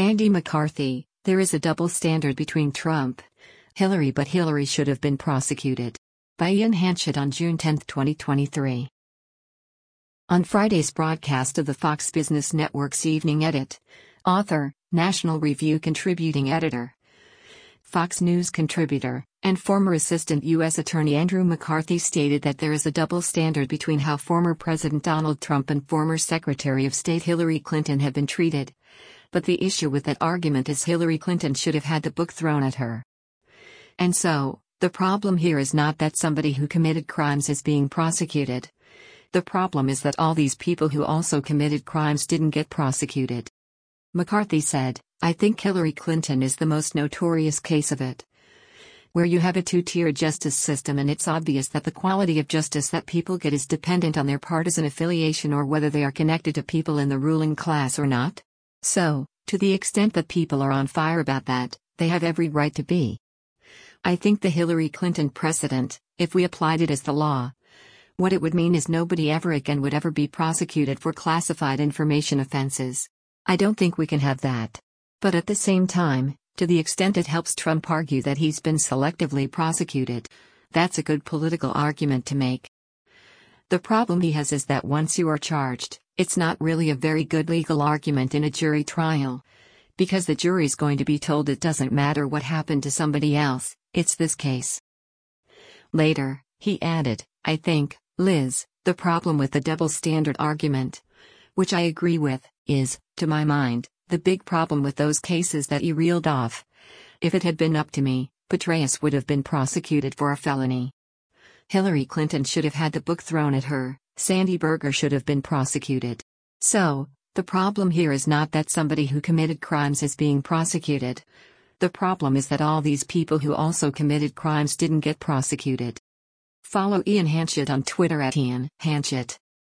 Andy McCarthy, there is a double standard between Trump, Hillary, but Hillary should have been prosecuted. By Ian Hanchett on June 10, 2023. On Friday's broadcast of the Fox Business Network's Evening Edit, author, National Review contributing editor, Fox News contributor, and former Assistant U.S. Attorney Andrew McCarthy stated that there is a double standard between how former President Donald Trump and former Secretary of State Hillary Clinton have been treated. But the issue with that argument is Hillary Clinton should have had the book thrown at her. And so, the problem here is not that somebody who committed crimes is being prosecuted. The problem is that all these people who also committed crimes didn't get prosecuted. McCarthy said, I think Hillary Clinton is the most notorious case of it. Where you have a two-tier justice system and it's obvious that the quality of justice that people get is dependent on their partisan affiliation or whether they are connected to people in the ruling class or not. So, to the extent that people are on fire about that, they have every right to be. I think the Hillary Clinton precedent, if we applied it as the law, what it would mean is nobody ever again would ever be prosecuted for classified information offenses. I don't think we can have that. But at the same time, to the extent it helps Trump argue that he's been selectively prosecuted, that's a good political argument to make. The problem he has is that once you are charged, it's not really a very good legal argument in a jury trial. Because the jury's going to be told it doesn't matter what happened to somebody else, it's this case. Later, he added, I think, Liz, the problem with the double standard argument, which I agree with, is, to my mind, the big problem with those cases that you reeled off. If it had been up to me, Petraeus would have been prosecuted for a felony. Hillary Clinton should have had the book thrown at her, Sandy Berger should have been prosecuted. So, the problem here is not that somebody who committed crimes is being prosecuted. The problem is that all these people who also committed crimes didn't get prosecuted. Follow Ian Hanchett on Twitter at Ian Hanchett.